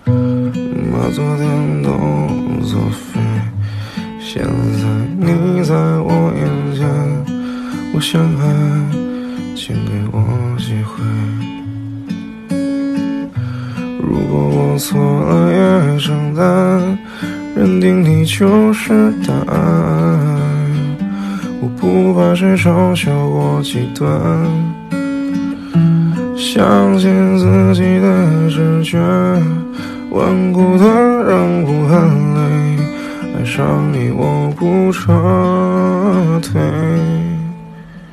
把昨天都作废。现在你在我眼前，我想爱，请给我机会。如果我错了也承担，认定你就是答案。我不怕谁嘲笑我极端，相信自己的直觉，顽固的让步很累，爱上你我不撤退。